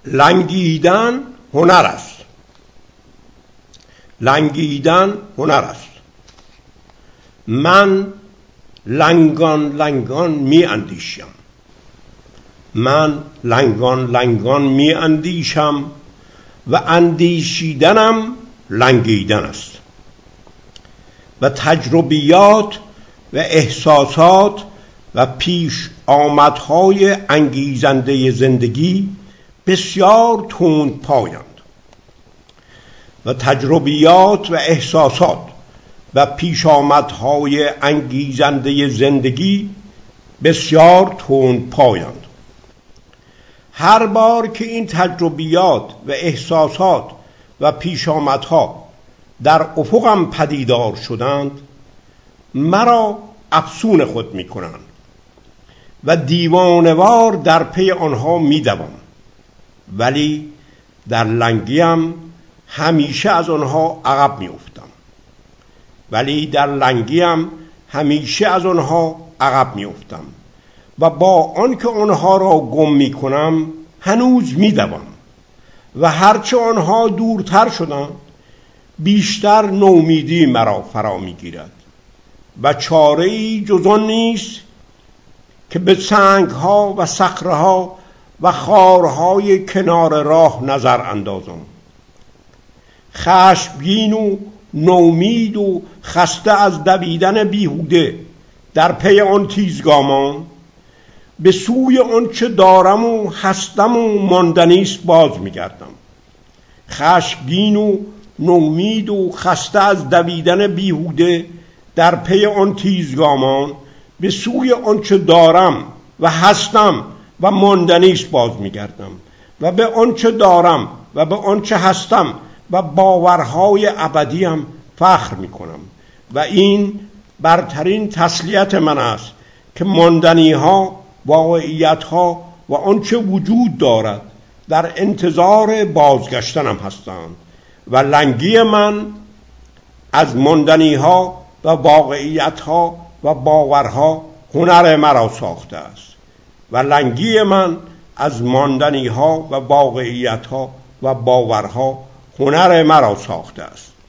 لنگیدن هنر است. لنگیدن هنر است. من لنگان لنگان می اندیشم. من لنگان لنگان می اندیشم و اندیشیدنم لنگیدن است. و تجربیات و احساسات و پیش آمدهای انگیزنده زندگی بسیار تند پایند. و تجربیات و احساسات و پیش آمدهای انگیزنده زندگی بسیار تند پایند. هر بار که این تجربیات و احساسات و پیش آمدها در افقم پدیدار شدند، مرا افسون خود می کنند و دیوانوار در پی آنها می دوم، ولی در لنگیم همیشه از آنها عقب می افتم. و با آنکه آنها را گم می کنم هنوز می دوم و هرچه آنها دورتر شدند بیشتر نومیدی مرا فرا می گیرد و چاره‌ای جز آن نیست که به سنگ‌ها و صخره‌ها و خارهای کنار راه نظر اندازم. خشمگین و نومید و خسته از دویدن بیهوده در پی آن تیزگامان، به سوی آنچه دارم و هستم و ماندنیست باز می‌گردم. خشمگین و نومید و خسته از دویدن بیهوده در پی آن تیزگامان، به سوی آنچه دارم و هستم و ماندنیست باز می‌گردم و به آنچه دارم و به آنچه هستم و باورهای ابدیم فخر می‌کنم. و این برترین تسلیت من است که ماندنی‌ها، واقعیت‌ها و آنچه وجود دارد در انتظار بازگشتنم هستند و لنگی من از ماندنی‌ها و واقعیت‌ها و باورها هنر مرا ساخته است. و لنگی من از ماندنی‌ها و واقعیت‌ها و باورها هنر مرا ساخته است.